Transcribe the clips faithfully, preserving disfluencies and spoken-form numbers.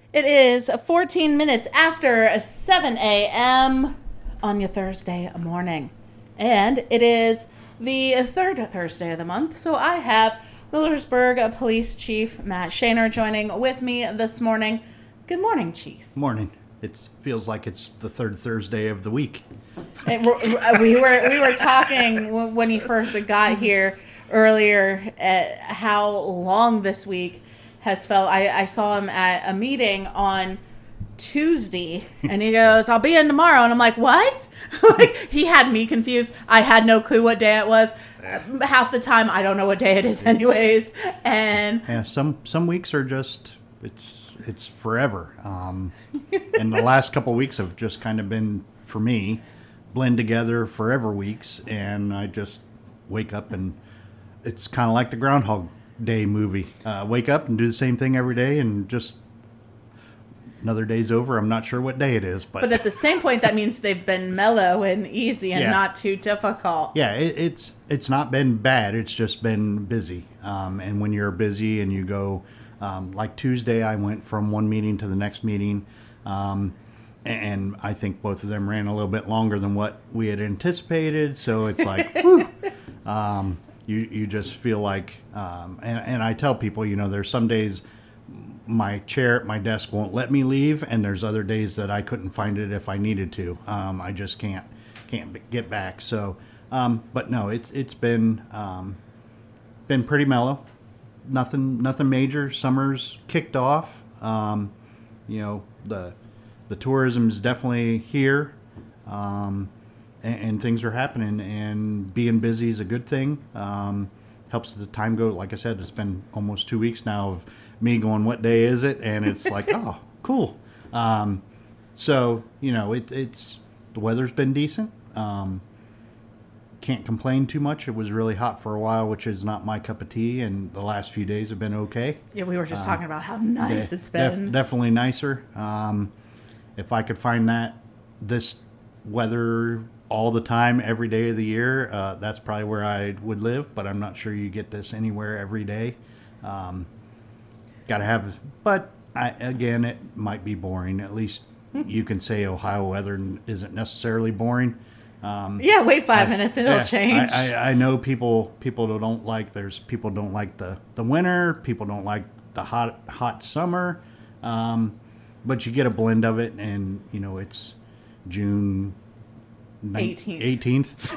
It is fourteen minutes after seven a.m. on your Thursday morning. And it is the third Thursday of the month, so I have Millersburg Police Chief Matt Shaner joining with me this morning. Good morning, Chief. Morning. It feels like it's the third Thursday of the week. It, we were we were talking when he first got here earlier at how long this week has felt. I, I saw him at a meeting on Tuesday, and he goes, "I'll be in tomorrow," and I'm like, "What?" Like, he had me confused. I had no clue what day it was. Half the time, I don't know what day it is, anyways. And yeah, some some weeks are just it's. It's forever. Um, and the last couple of weeks have just kind of been, for me, blend together forever weeks. And I just wake up and it's kind of like the Groundhog Day movie. Uh, wake up and do the same thing every day and just another day's over. I'm not sure what day it is. But, but at the same point, that means they've been mellow and easy and yeah. not too difficult. Yeah, it, it's it's not been bad. It's just been busy. Um, and when you're busy and you go... Um, like Tuesday, I went from one meeting to the next meeting, um, and I think both of them ran a little bit longer than what we had anticipated. So it's like, whew, um, you you just feel like, um, and, and I tell people, you know, there's some days my chair at my desk won't let me leave, and there's other days that I couldn't find it if I needed to. Um, I just can't can't get back. So, um, but no, it's it's been um, been pretty mellow. Nothing, nothing major. Summer's kicked off. Um, you know, the the tourism's definitely here, um, and, and things are happening. And being busy is a good thing. Um, helps the time go. Like I said, it's been almost two weeks now of me going, "What day is it?" And it's like, "Oh, cool." Um, so you know, it, it's the weather's been decent. Um, Can't complain too much. It was really hot for a while, which is not my cup of tea, and the last few days have been okay. Yeah, we were just um, talking about how nice de- it's been. Def- definitely nicer. Um, if I could find that this weather all the time, every day of the year, uh, that's probably where I would live. But I'm not sure you get this anywhere every day. Um, Got to have, but I, again, it might be boring. At least you can say Ohio weather isn't necessarily boring. Um, yeah, wait five I, minutes and it'll yeah, change. I, I, I know people people don't like there's people don't like the, the winter, people don't like the hot hot summer, um, but you get a blend of it, and you know it's June eighteenth.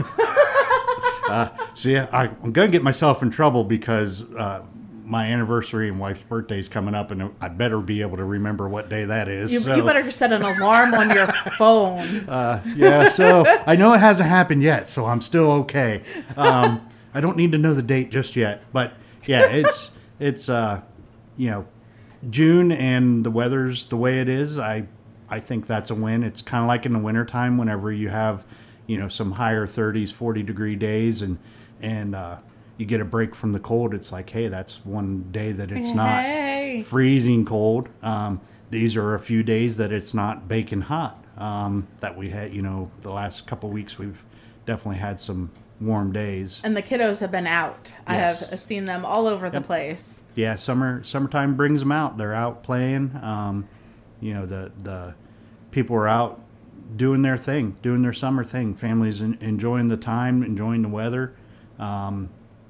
uh, so yeah, I, I'm gonna get myself in trouble because uh, my anniversary and wife's birthday is coming up, and I better be able to remember what day that is. You, so. you better set an alarm on your phone. Uh, yeah, so I know it hasn't happened yet, so I'm still okay. Um, I don't need to know the date just yet, but yeah, it's it's uh, you know June and the weather's the way it is. I I think that's a win. It's kind of like in the wintertime whenever you have you know some higher thirties, forty degree days, and and uh, you get a break from the cold. It's like, hey, that's one day that it's hey. not freezing cold. Um, these are a few days that it's not baking hot. Um, that we had, you know, the last couple of weeks we've definitely had some warm days. And the kiddos have been out. Yes. I have seen them all over yep. the place. Yeah, summer summertime brings them out. They're out playing. Um, you know, the the people are out doing their thing, doing their summer thing. Families in, enjoying the time, enjoying the weather. Um,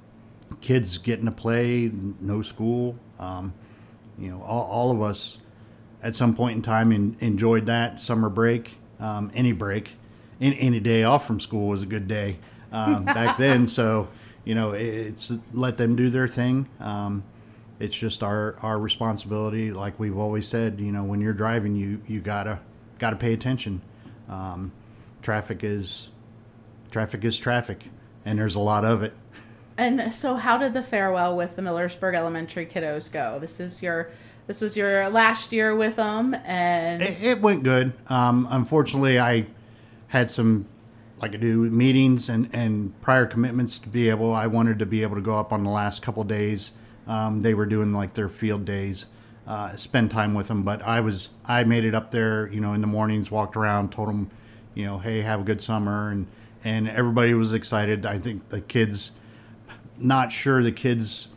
kids getting to play, no school. Um, you know, all, all of us at some point in time in, enjoyed that summer break. Um, any break, any, any day off from school was a good day um, back then. So, you know, it, it's let them do their thing. Um, it's just our, our responsibility. Like we've always said, you know, when you're driving, you, you gotta, gotta pay attention. Um, traffic is, traffic is traffic, and there's a lot of it. And so how did the farewell with the Millersburg Elementary kiddos go? This is your this was your last year with them, and it, it went good. Um, unfortunately, I had some, like I do, meetings and, and prior commitments to be able. I wanted to be able to go up on the last couple days. Um, they were doing like their field days, uh, spend time with them. But I was I made it up there, you know, in the mornings, walked around, told them, you know, hey, have a good summer, and and everybody was excited. I think the kids. Not sure the kids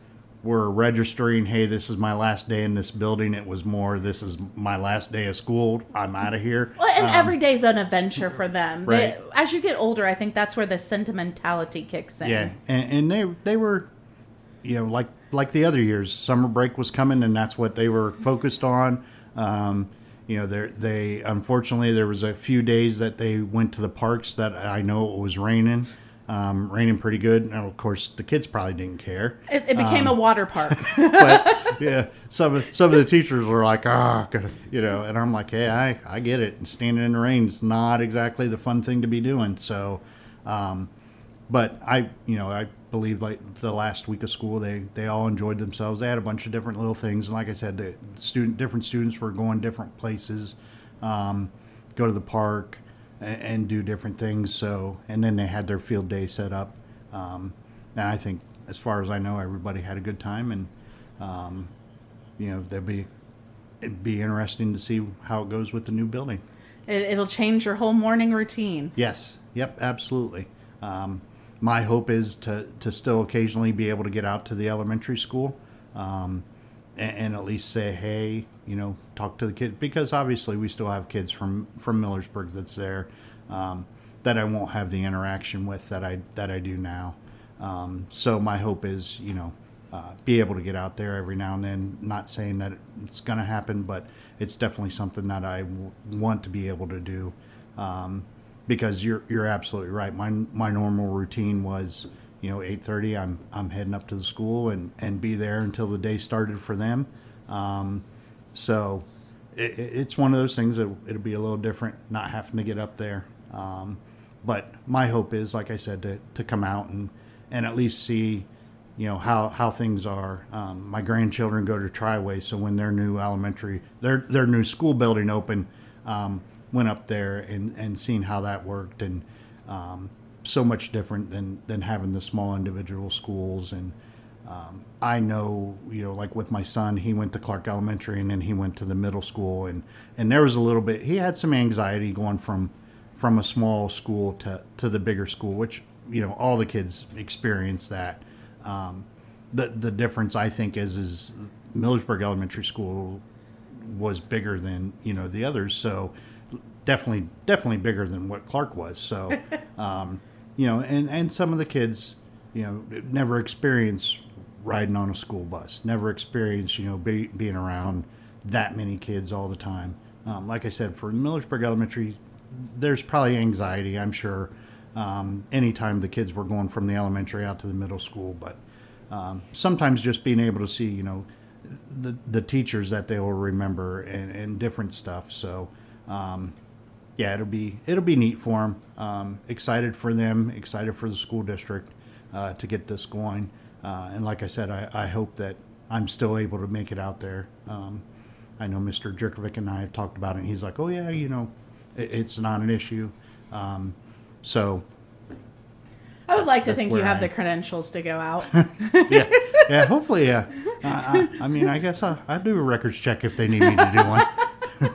were registering, hey, this is my last day in this building. It was more, this is my last day of school. I'm out of here. Well, and um, every day's an adventure for them. Right. They, as you get older, I think that's where the sentimentality kicks in. Yeah, and, and they they were, you know, like like the other years. Summer break was coming, and that's what they were focused on. Um, you know, they they unfortunately there was a few days that they went to the parks that I know it was raining. Um, raining pretty good. And of course, the kids probably didn't care. It, it became um, a water park. But yeah, some of some of the teachers were like, "Ah, oh, you know," and I'm like, "Hey, I, I get it. Standing in the rain is not exactly the fun thing to be doing." So, um, but I, you know, I believe like the last week of school, they they all enjoyed themselves. They had a bunch of different little things, and like I said, the student different students were going different places, um, go to the park. And do different things. So, and then they had their field day set up. Um, and I think, as far as I know, everybody had a good time. And, um, you know, there'd be, it'd be interesting to see how it goes with the new building. It, it'll change your whole morning routine. Yes. Yep. Absolutely. Um, my hope is to, to still occasionally be able to get out to the elementary school. Um, and, and at least say, hey, you know, talk to the kids, because obviously we still have kids from, from Millersburg that's there, um, that I won't have the interaction with that I, that I do now. Um, so my hope is, you know, uh, be able to get out there every now and then, not saying that it's going to happen, but it's definitely something that I w- want to be able to do. Um, because you're, you're absolutely right. My, my normal routine was, you know, eight thirty, I'm, I'm heading up to the school and, and be there until the day started for them. Um, So it, it's one of those things that it'll be a little different, not having to get up there. Um, but my hope is, like I said, to, to come out and, and at least see, you know, how, how things are. Um, my grandchildren go to Triway, so when their new elementary, their their new school building opened, um, went up there and, and seen how that worked, and um, so much different than, than having the small individual schools. And Um, I know, you know, like with my son, he went to Clark Elementary and then he went to the middle school, and, and there was a little bit, he had some anxiety going from, from a small school to, to the bigger school, which, you know, all the kids experience that. Um, the, the difference I think is, is Millersburg Elementary School was bigger than, you know, the others. So definitely, definitely bigger than what Clark was. So, um, you know, and, and some of the kids, you know, never experienced riding on a school bus, never experienced, you know, be, being around that many kids all the time. Um, like I said, for Millersburg Elementary, there's probably anxiety, I'm sure, um, anytime the kids were going from the elementary out to the middle school. But um, sometimes just being able to see, you know, the the teachers that they will remember and, and different stuff. So, um, yeah, it'll be it'll be neat for them. Um, excited for them, excited for the school district uh, to get this going. Uh, and like I said, I, I hope that I'm still able to make it out there. Um, I know Mister Jerkovic and I have talked about it, and he's like, oh, yeah, you know, it, it's not an issue. Um, so I would like to think you have I, the credentials to go out. yeah, yeah, hopefully, yeah. Uh, I, I mean, I guess I, I'll do a records check if they need me to do one.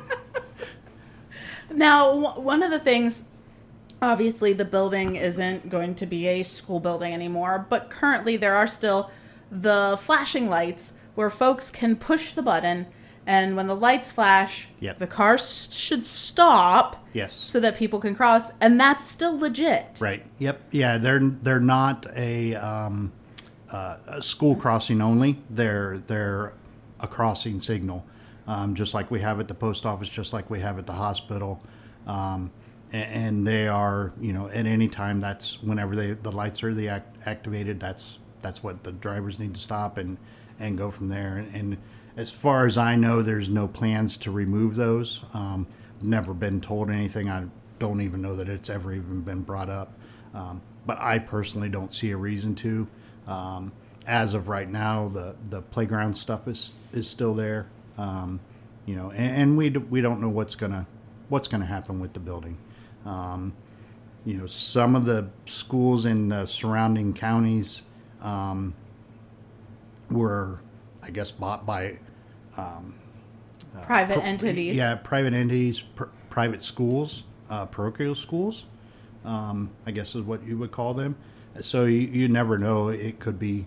Now, w- one of the things... Obviously, the building isn't going to be a school building anymore, but currently there are still the flashing lights where folks can push the button, and when the lights flash, yep. the car s- should stop yes. so that people can cross, and that's still legit. Right. Yep. Yeah, they're they're not a, um, uh, a school crossing only. They're, they're a crossing signal, um, just like we have at the post office, just like we have at the hospital. Um And they are, you know, at any time, that's whenever they the lights are the act, activated, that's that's what the drivers need to stop and, and go from there. And, and as far as I know, there's no plans to remove those. Um, never been told anything. I don't even know that it's ever even been brought up. Um, but I personally don't see a reason to. Um, as of right now, the, the playground stuff is is still there. Um, you know, and, and we we don't know what's gonna what's gonna happen with the building. Um, you know, some of the schools in the surrounding counties um, were, I guess, bought by um, uh, private pro- entities. Yeah, private entities, pr- private schools, uh, parochial schools, um, I guess is what you would call them. So you, you never know. It could be,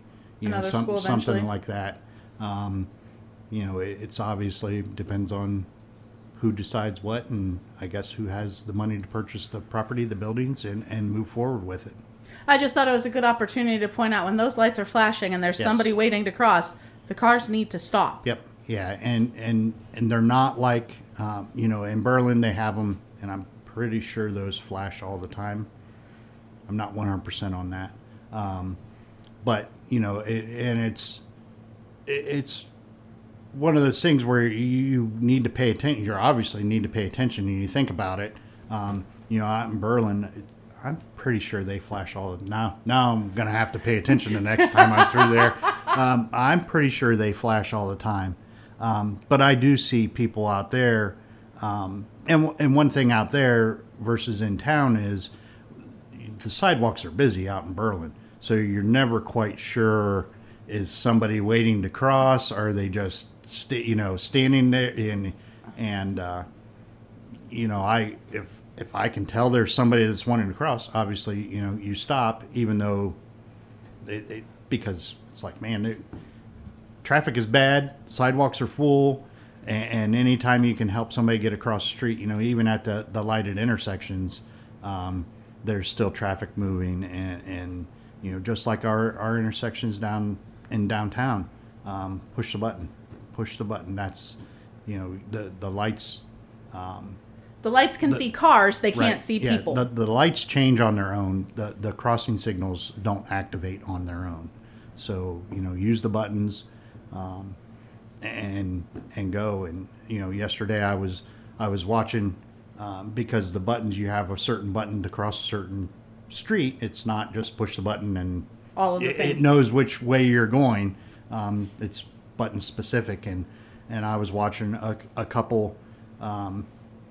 you Another know, some, school something eventually. like that. Um, you know, it, it's obviously depends on who decides what, and I guess who has the money to purchase the property, the buildings, and, and move forward with it. I just thought it was a good opportunity to point out when those lights are flashing and there's Yes. somebody waiting to cross, the cars need to stop. Yep. Yeah, and and and they're not like um, you know, in Berlin they have them, and I'm pretty sure those flash all the time. I'm not one hundred percent on that, um, but you know, it, and it's it, it's one of those things where you need to pay attention. You obviously need to pay attention, and you think about it. Um, you know, out in Berlin, I'm pretty sure they flash all the now. Now I'm gonna have to pay attention the next time I'm through there. Um, I'm pretty sure they flash all the time. Um, but I do see people out there, um, and and one thing out there versus in town is the sidewalks are busy out in Berlin, so you're never quite sure, is somebody waiting to cross, or are they just sta- you know standing there in and uh, you know I if if I can tell there's somebody that's wanting to cross, obviously you know you stop, even though it, it, because it's like, man, it, traffic is bad, sidewalks are full, and, and anytime you can help somebody get across the street, you know, even at the, the lighted intersections, um, there's still traffic moving, and, and you know, just like our, our intersections down in downtown, um, push the button, push the button. That's, you know, the, the lights. Um, The lights can The- see cars, they can't right, see yeah, people. The, the lights change on their own. The, the crossing signals don't activate on their own. So, you know, use the buttons. Um, and and go and you know yesterday I was I was watching um, because the buttons, you have a certain button to cross a certain street. It's not just push the button and All of the it, things. it knows which way you're going. Um, it's button specific, and and I was watching a, a couple um,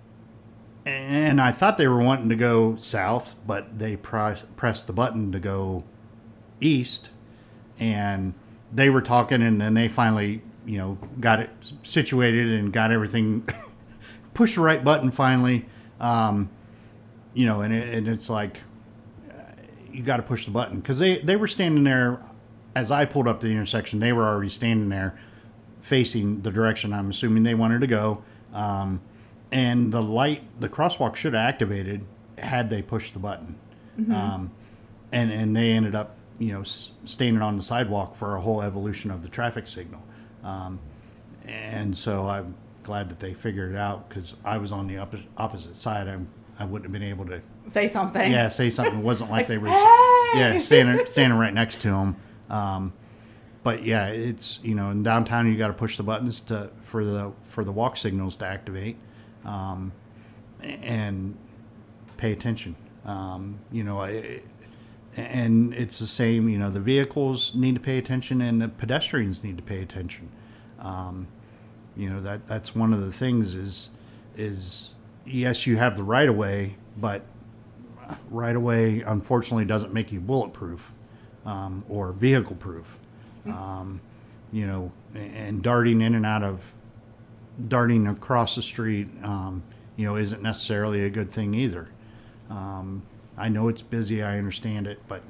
and I thought they were wanting to go south, but they press, pressed the button to go east, and they were talking, and then they finally, you know, got it situated and got everything, pushed the right button finally, um, you know, and, it, and it's like, uh, you got to push the button, because they, they were standing there, as I pulled up to the intersection, they were already standing there facing the direction I'm assuming they wanted to go, um, and the light, the crosswalk should have activated had they pushed the button, mm-hmm. um, and, and they ended up, you know, standing on the sidewalk for a whole evolution of the traffic signal. Um, and so I'm glad that they figured it out, because I was on the opposite, opposite side. I, I wouldn't have been able to Say something. Yeah, say something. It wasn't like, Like, they were "Hey!" yeah, standing, standing right next to them. Um, but yeah, it's, you know, in downtown, you got to push the buttons to, for the, for the walk signals to activate, um, and pay attention. Um, you know, I, And it's the same, you know, the vehicles need to pay attention, and the pedestrians need to pay attention. Um, you know, that that's one of the things is, is yes, you have the right of way, but right of way, unfortunately, doesn't make you bulletproof, um, or vehicle proof. Um, you know, and darting in and out of, darting across the street, um, you know, isn't necessarily a good thing either. Um, I know it's busy, I understand it, but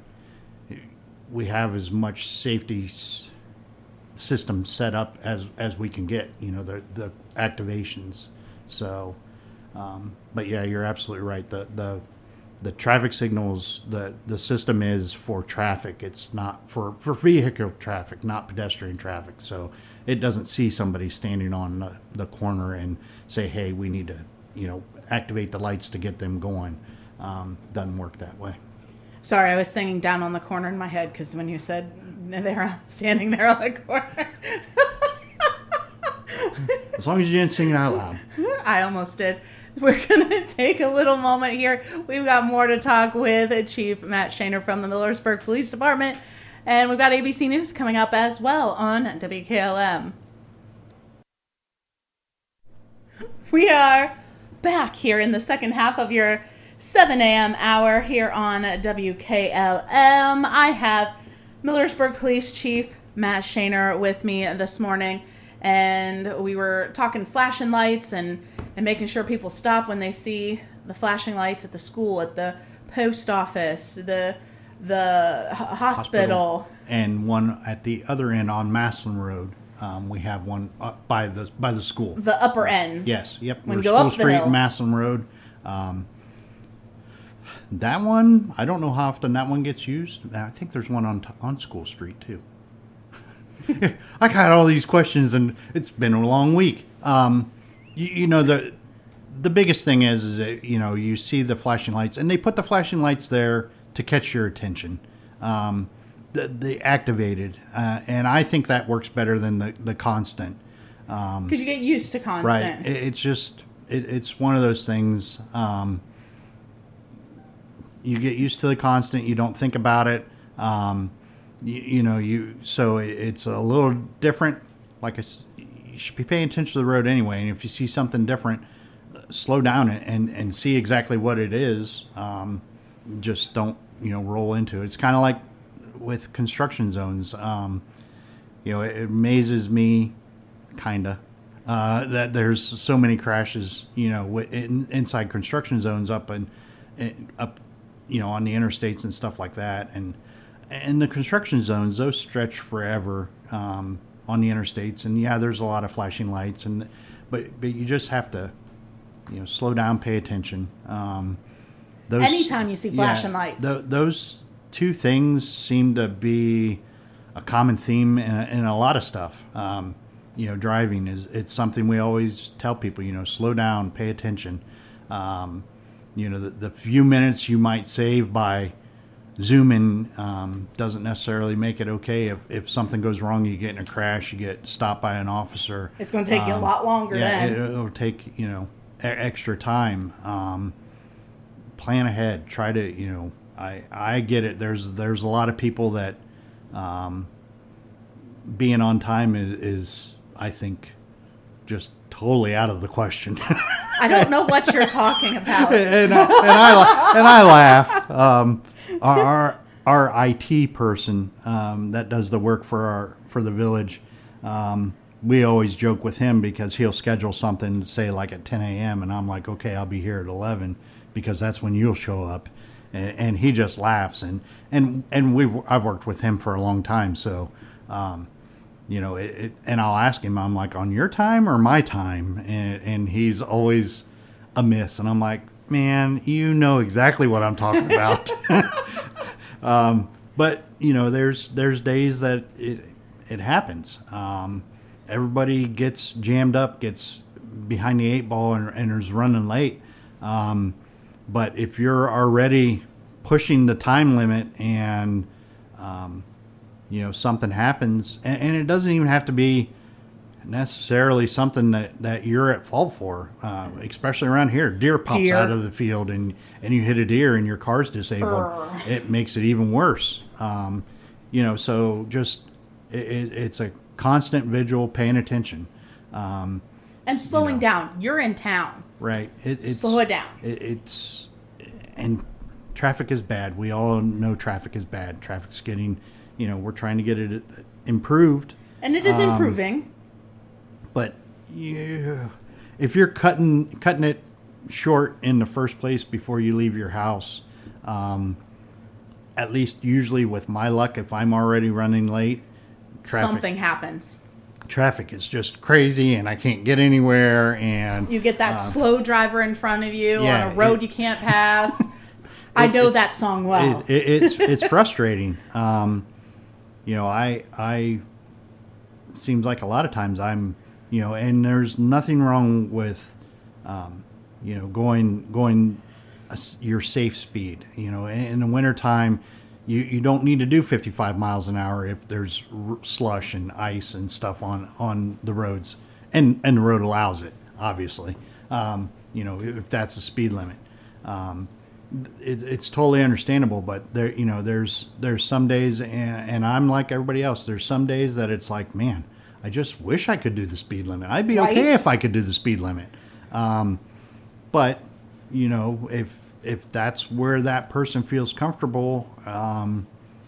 we have as much safety s- system set up as, as we can get, you know, the, the activations. So, um, but yeah, you're absolutely right. The, the, the traffic signals, the, the system is for traffic. It's not for, for vehicle traffic, not pedestrian traffic. So it doesn't see somebody standing on the, the corner and say, hey, we need to, you know, activate the lights to get them going. Um, doesn't work that way. Sorry, I was singing Down on the Corner in my head, because when you said they were standing there on the corner. As long as you didn't sing it out loud. I almost did. We're going to take a little moment here. We've got more to talk with Chief Matt Shaner from the Millersburg Police Department. And we've got A B C News coming up as well on W K L M. We are back here in the second half of your seven a.m. hour here on W K L M. I have Millersburg Police Chief Matt Shaner with me this morning, and we were talking flashing lights and, and making sure people stop when they see the flashing lights at the school, at the post office, the the h- hospital. Hospital. and one at the other end on Maslin Road. Um, we have one up by the by the school. The upper end. Yes, yep. When We're you go School up the Street, hill. Maslin Road. Um, that one, I don't know how often that one gets used. I think there's one on t- on School Street too. I got all these questions, and it's been a long week. Um, you, you know the the biggest thing is, is that, you know, you see the flashing lights, and they put the flashing lights there to catch your attention. Um, the, the activated, uh, and I think that works better than the the constant. Because you get used to constant. Right. It, it's just it, it's one of those things. Um, you get used to the constant. You don't think about it. Um, you, you know you so it, it's a little different. Like I, s- you should be paying attention to the road anyway. And if you see something different, slow down and and, and see exactly what it is. Um, just don't you know roll into it. It's kind of like with construction zones. Um, you know, it, it amazes me. Kinda, uh, that there's so many crashes, you know, wi- in, inside construction zones up and, and up, you know, on the interstates and stuff like that, and and the construction zones, those stretch forever um, on the interstates, and yeah, there's a lot of flashing lights, and but but you just have to, you know, slow down, pay attention. Um, those, Anytime you see flashing lights. th- those two things seem to be a common theme in, in a lot of stuff. Um, You know, driving is it's something we always tell people. You know, slow down, pay attention. Um, you know, the, the few minutes you might save by zooming um, doesn't necessarily make it okay. If if something goes wrong, you get in a crash, you get stopped by an officer. It's going to take you a Um, lot longer Yeah, then. it, it'll take you know e- extra time. Um, plan ahead. Try to you know. I I get it. There's there's a lot of people that um, being on time is. is I think just totally out of the question. I don't know what you're talking about. and, I, and I la- and I laugh. Um, our, our our I T person um, that does the work for our for the village, um, we always joke with him because he'll schedule something, say like at ten a.m. and I'm like, okay, I'll be here at eleven because that's when you'll show up, and, and he just laughs and and and we've I've worked with him for a long time, so. Um, You know, it, it, and I'll ask him, I'm like, on your time or my time? And, and he's always a miss. And I'm like, man, you know exactly what I'm talking about. um, but, you know, there's there's days that it, it happens. Um, everybody gets jammed up, gets behind the eight ball and, and is running late. Um, but if you're already pushing the time limit and... Um, you know, something happens, and, and it doesn't even have to be necessarily something that, that you're at fault for, uh, especially around here. Deer pops Deer. out of the field, and, and you hit a deer, and your car's disabled. Urgh. It makes it even worse. Um, you know, so just it, it, it's a constant vigil, paying attention. Um, And slowing know. down. You're in town. right? It, it's, Slow it down. It, it's and traffic is bad. We all know traffic is bad. Traffic's getting. You know, we're trying to get it improved, And it is Um, improving. but you, if you're cutting cutting it short in the first place before you leave your house, um, at least usually with my luck, if I'm already running late, traffic Something happens. traffic is just crazy, and I can't get anywhere, and You get that slow driver in front of you yeah, on a road it- you can't pass. I know that song well. it, it, it's it's frustrating. Um, you know, I I seems like a lot of times I'm, you know, and there's nothing wrong with, um, you know, going going a s your safe speed. You know, in, in the wintertime, you you don't need to do fifty-five miles an hour if there's r- slush and ice and stuff on on the roads, and and the road allows it, obviously. Um, you know, if that's the speed limit. Um, it, it's totally understandable, but there, you know, there's there's some days, and, and I'm like everybody else. There's some days that it's like, man, I just wish I could do the speed limit. I'd be okay Right? if I could do the speed limit. Um, but you know, if if that's where that person feels comfortable, um,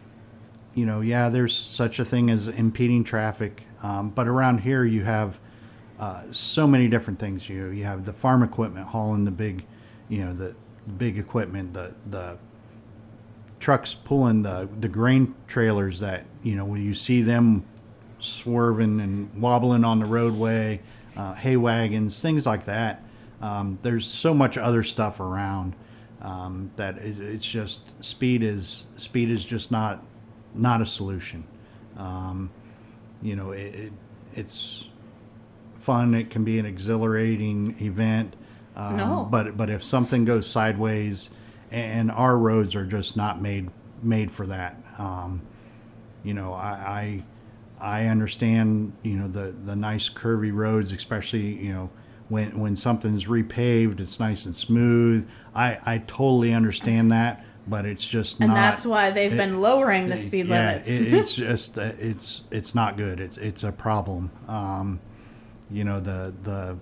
you know, yeah, there's such a thing as impeding traffic. Um, but around here, you have uh, so many different things. You you have the farm equipment hauling the big, you know, the big equipment, the the trucks pulling the, the grain trailers that, you know, when you see them swerving and wobbling on the roadway, uh, hay wagons, things like that. Um, there's so much other stuff around um, that it, it's just speed is speed is just not not a solution. Um, you know, it, it, it's fun. It can be an exhilarating event. Um, no. But but if something goes sideways, and our roads are just not made made for that. Um, you know, I, I I understand. You know, the the nice curvy roads, especially you know when when something's repaved, it's nice and smooth. I I totally understand that, but it's just and not. And that's why they've it, been lowering the speed yeah, limits. it, it's just it's it's not good. It's it's a problem. Um, you know the the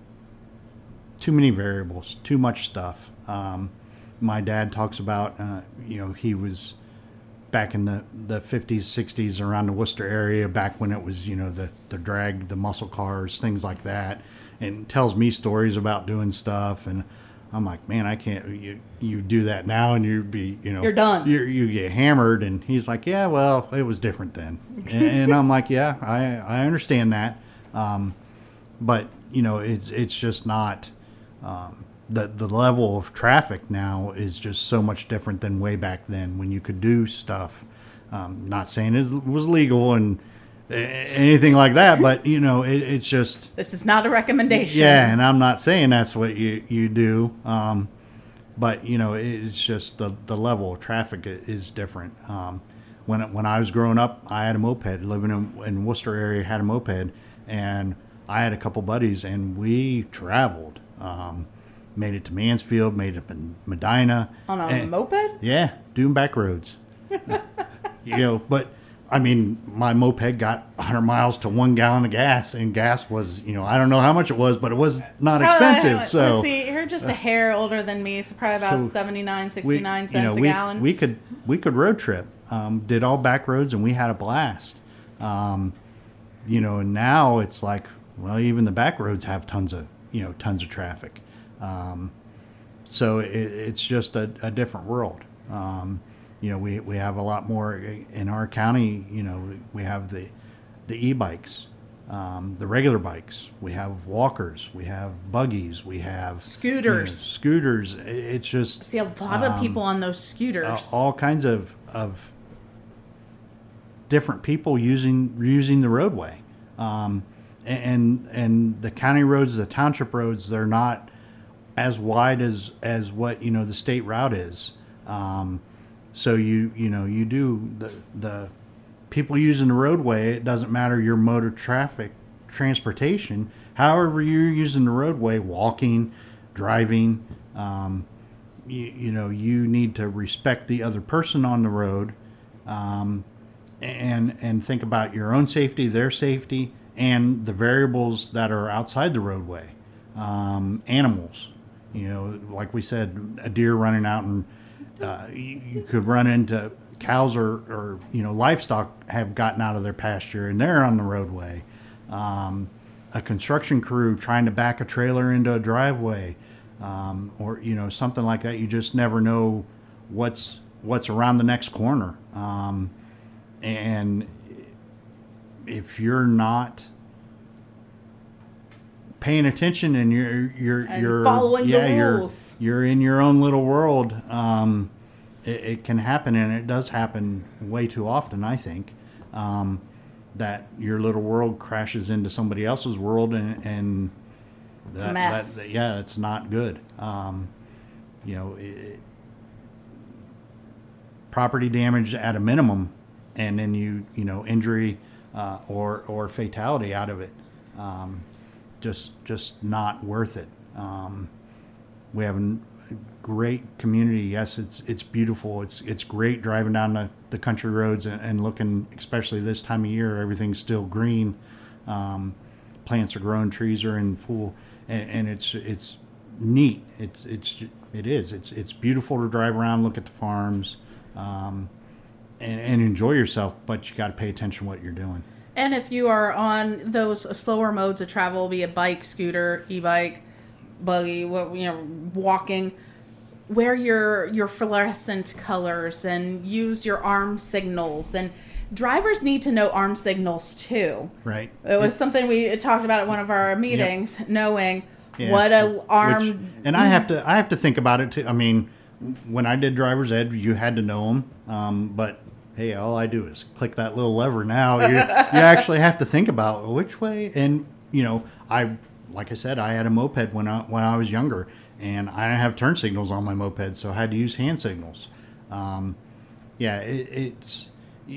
too many variables, too much stuff. Um, my dad talks about uh, you know he was back in the, the fifties, sixties around the Worcester area, back when it was you know the the drag, the muscle cars, things like that, and tells me stories about doing stuff. And I'm like, man, I can't. You you do that now, and you'd be, you know, you're done. You you get hammered. And he's like, yeah, well, it was different then. and, and I'm like, yeah, I I understand that, um, but you know, it's it's just not. Um, the the level of traffic now is just so much different than way back then when you could do stuff. Um, not saying it was legal and anything like that, but you know, it, it's just. This is not a recommendation. Yeah, and I'm not saying that's what you you do, um, but you know, it's just the the level of traffic is different. Um, when when I was growing up, I had a moped. Living in, in Worcester area, had a moped, and I had a couple buddies, and we traveled. Um, made it to Mansfield, made it in Medina. On a and, moped? Yeah, doing back roads. you know, but I mean, my moped got one hundred miles to one gallon of gas, and gas was, you know, I don't know how much it was, but it was not expensive. Uh, so see, you're just a hair older than me, so probably about so seventy-nine, sixty-nine we, cents you know, a we, gallon. We could we could road trip, um, did all back roads, and we had a blast. Um, you know, and now it's like, well, even the back roads have tons of, you know, tons of traffic. Um, so it, it's just a, a different world. Um, you know, we, we have a lot more in our county. You know, we have the the e-bikes, um, the regular bikes. We have walkers. We have buggies. We have scooters. You know, scooters. It's just see a lot of um, people on those scooters. Uh, all kinds of of different people using using the roadway. Um, and and the county roads, the township roads, they're not as wide as as what you know the state route is. Um, so you you know you do the the people using the roadway. It doesn't matter your mode of traffic transportation. However you're using the roadway, walking, driving, um, you, you know you need to respect the other person on the road, um, and and think about your own safety, their safety, and the variables that are outside the roadway. Um, animals, you know, like we said, a deer running out, and uh, you, you could run into cows or, or, you know, livestock have gotten out of their pasture and they're on the roadway. Um, a construction crew trying to back a trailer into a driveway, um, or, you know, something like that. You just never know what's what's around the next corner. Um, and if you're not paying attention and you're you're and you're following yeah the you're rules. you're in your own little world, um, it, it can happen, and it does happen way too often. I think um, that your little world crashes into somebody else's world, and, and it's that, a mess. That, yeah, it's not good. Um, you know, it, property damage at a minimum, and then you you know injury uh, or or fatality out of it. Um, just just not worth it. Um, we have a great community. Yes, it's it's beautiful. It's it's great driving down the, the country roads and, and looking, especially this time of year, everything's still green. Um, plants are growing, trees are in full, and, and it's it's neat. It's it's it is. It's it's beautiful to drive around, look at the farms, um, and, and enjoy yourself. But you got to pay attention to what you're doing. And if you are on those slower modes of travel, be it bike, scooter, e-bike, buggy, what you know, walking, wear your your fluorescent colors and use your arm signals. And drivers need to know arm signals too. Right. It was it, something we talked about at one of our meetings, yep. knowing yeah. what a arm. Which, and I have to I have to think about it too. I mean, when I did driver's ed, you had to know them, um, but hey, all I do is click that little lever now. You, you actually have to think about which way. And, you know, I, like I said, I had a moped when I, when I was younger, and I didn't have turn signals on my moped, so I had to use hand signals. Um, yeah, it, it's,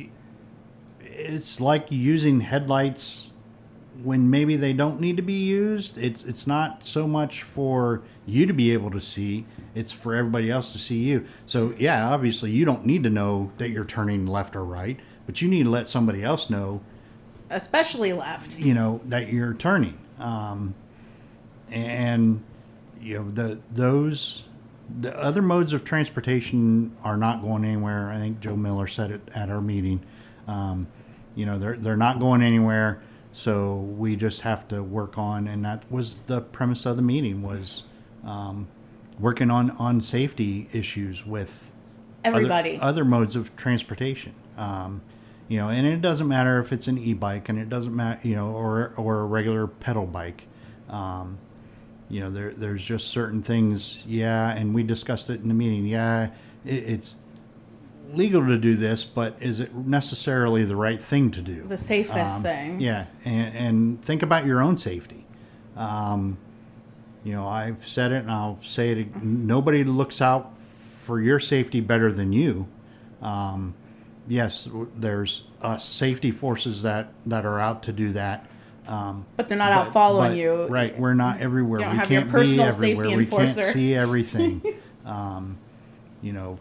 it's like using headlights when maybe they don't need to be used. It's, it's not so much for you to be able to see, it's for everybody else to see you. So yeah, obviously you don't need to know that you're turning left or right, but you need to let somebody else know, especially left, you know, that you're turning. Um, and you know, the, those, the other modes of transportation are not going anywhere. I think Joe Miller said it at our meeting. Um, you know, they're, they're not going anywhere. So we just have to work on, and that was the premise of the meeting, was, um, working on, on safety issues with everybody, other, other modes of transportation. Um, you know, and it doesn't matter if it's an e-bike, and it doesn't matter, you know, or, or a regular pedal bike. Um, you know, there, there's just certain things. Yeah. And we discussed it in the meeting. Yeah. It, it's legal to do this, but is it necessarily the right thing to do? The safest um, thing. Yeah. And, and think about your own safety. Um, You know, I've said it and I'll say it. Nobody looks out for your safety better than you. Um, yes, there's uh, safety forces that, that are out to do that. Um, but they're not but, out following but, you. Right. We're not everywhere. You don't we have can't your personal be everywhere. safety We enforcer. can't see everything. um, you know,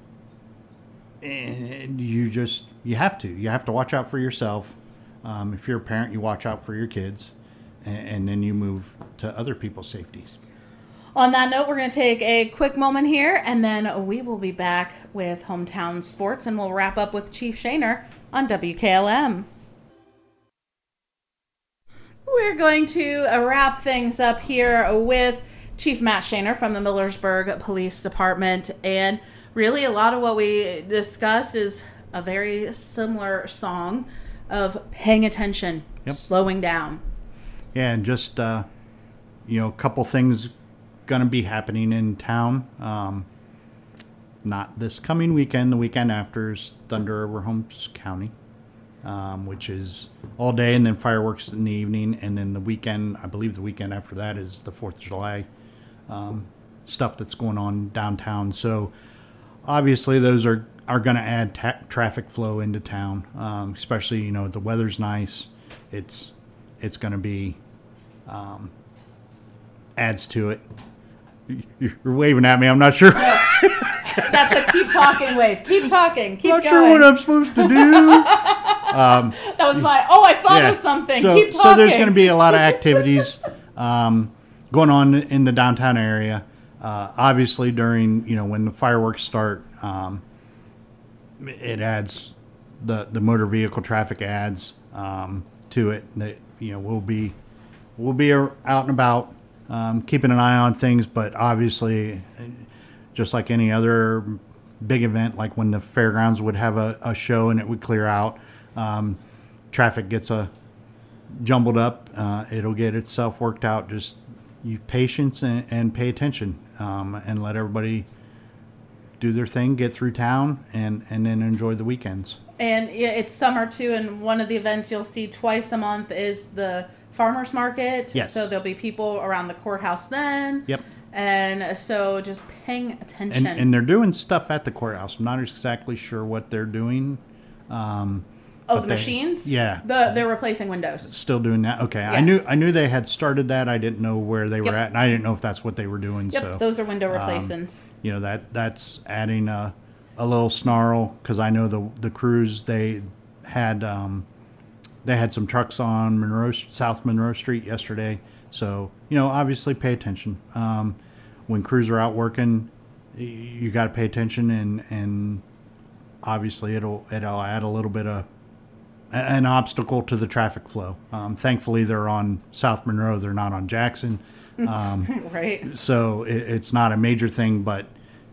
and you just, you have to. You have to watch out for yourself. Um, if you're a parent, you watch out for your kids. And, and then you move to other people's safeties. On that note, we're going to take a quick moment here, and then we will be back with Hometown Sports, and we'll wrap up with Chief Shaner on W K L M. We're going to wrap things up here with Chief Matt Shaner from the Millersburg Police Department, and really a lot of what we discussed is a very similar song of paying attention, yep. slowing down. Yeah, and just, uh, you know, a couple things going to be happening in town. Um, not this coming weekend, the weekend after is Thunder over Holmes County, um, which is all day, and then fireworks in the evening. And then the weekend, I believe the weekend after that is the fourth of July um, stuff that's going on downtown. So obviously those are, are going to add ta- traffic flow into town, um, especially, you know, the weather's nice. It's, it's going to be, um, adds to it. You're waving at me. I'm not sure. That's a keep talking wave. Keep talking. Keep not going. Not sure what I'm supposed to do. um, that was my, oh, I thought yeah. of something. So, keep talking. So there's going to be a lot of activities um, going on in the downtown area. Uh, obviously, during, you know, when the fireworks start, um, it adds, the, the motor vehicle traffic adds um, to it. That, you know, we'll be, we'll be out and about. Um, keeping an eye on things, but obviously, just like any other big event, like when the fairgrounds would have a, a show and it would clear out, um, traffic gets a jumbled up. Uh, it'll get itself worked out. Just you patience and, and pay attention, um, and let everybody do their thing, get through town, and, and then enjoy the weekends. And it's summer too, and one of the events you'll see twice a month is the farmers market. Yes. So there'll be people around the courthouse then. Yep. And so just paying attention. And, and they're doing stuff at the courthouse. I'm not exactly sure what they're doing. Um, oh, the they, machines? Yeah. The they're replacing windows. Still doing that? Okay. Yes. I knew I knew they had started that. I didn't know where they yep. were at, and I didn't know if that's what they were doing. Yep, so those are window replacements. Um, you know, that that's adding a, a little snarl, because I know the the crews, they had um, they had some trucks on Monroe South Monroe Street yesterday. So, you know, obviously pay attention. Um, when crews are out working, you got to pay attention, and, and obviously it'll it'll add a little bit of an obstacle to the traffic flow. Um, thankfully, they're on South Monroe; they're not on Jackson, um, right? So it, it's not a major thing, but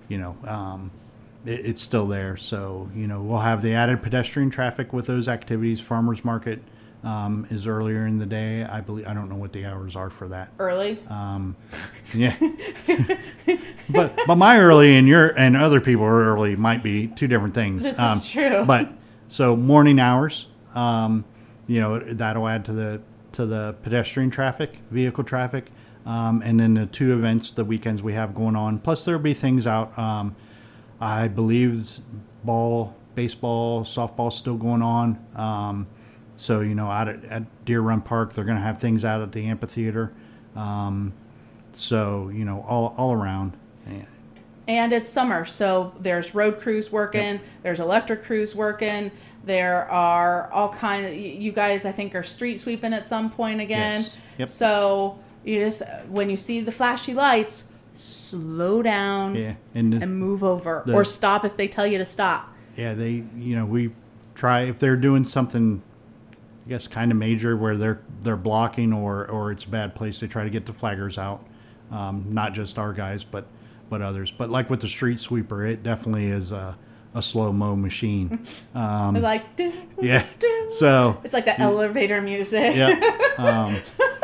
you know, um, it, it's still there. So, you know, we'll have the added pedestrian traffic with those activities. Farmers market um, is earlier in the day. I believe, I don't know what the hours are for that. Early? Um, yeah. but but my early and your and other people are early might be two different things. This um, is true. But so morning hours, um, you know, that'll add to the to the pedestrian traffic, vehicle traffic, um, and then the two events, the weekends we have going on. Plus there'll be things out. Um, I believe ball, baseball, softball still going on. Um, so you know, out at, at Deer Run Park, they're going to have things out at the amphitheater. Um, so you know, all all around. And it's summer, so there's road crews working, Yep. there's electric crews working, there are all kind of, you guys I think are street sweeping at some point again. Yes. Yep. So you just, when you see the flashy lights, slow down Yeah, and, the, and move over, the- or stop if they tell you to stop. yeah, they you know we try if they're doing something, I guess kind of major where they're they're blocking or or it's a bad place. They try to get the flaggers out, um, not just our guys, but but others. But like with the street sweeper, it definitely is a, a slow mo machine. Um, They're like, do, yeah, do. so It's like the elevator music. yeah. Um,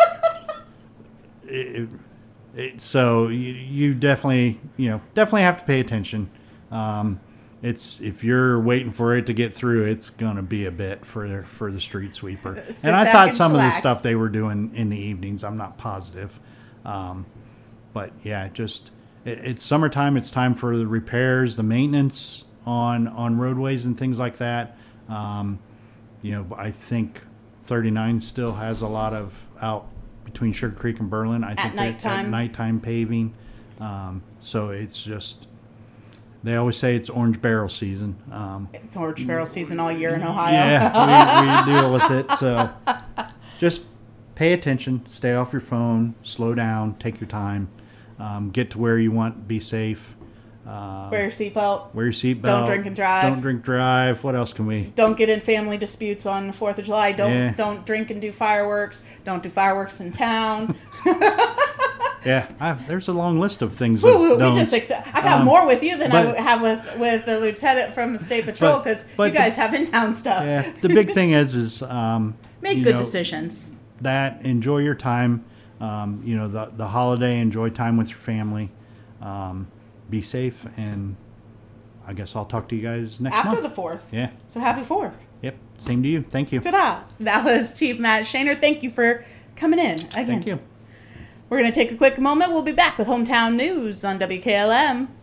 it, it, so you, you definitely, you know, definitely have to pay attention. Um, it's if you're waiting for it to get through, it's gonna be a bit for for the street sweeper. Sit And I back thought and some of the chillax. stuff they were doing in the evenings. I'm not positive, um, but yeah, just it, it's summertime. It's time for the repairs, the maintenance on on roadways and things like that. Um, you know, I think thirty-nine still has a lot of out between Sugar Creek and Berlin. I think that- nighttime. at nighttime paving. Um, so it's just, they always say it's orange barrel season. Um, It's orange barrel season all year in Ohio. yeah, we, we deal with it. So just pay attention, stay off your phone, slow down, take your time, um, get to where you want, be safe. Uh, Wear your seatbelt. wear your seatbelt. Don't drink and drive. Don't drink drive. What else can we? Don't get in family disputes on the fourth of July. Don't Yeah. don't drink and do fireworks. Don't do fireworks in town. Yeah, I, there's a long list of things. Woo, that woo, we don't. just accept, I got Um, more with you than I but- would have with, with the lieutenant from State Patrol But- because but you guys have in-town stuff. Yeah, the big thing is is um, Make you good know, decisions. That enjoy your time. Um, you know the the holiday. Enjoy time with your family. Um, be safe, and I guess I'll talk to you guys next After month. the fourth. Yeah. So happy fourth. Yep. Same to you. Thank you. Ta-da. That was Chief Matt Shaner. Thank you for coming in again. Thank you. We're going to take a quick moment. We'll be back with Hometown News on W K L M.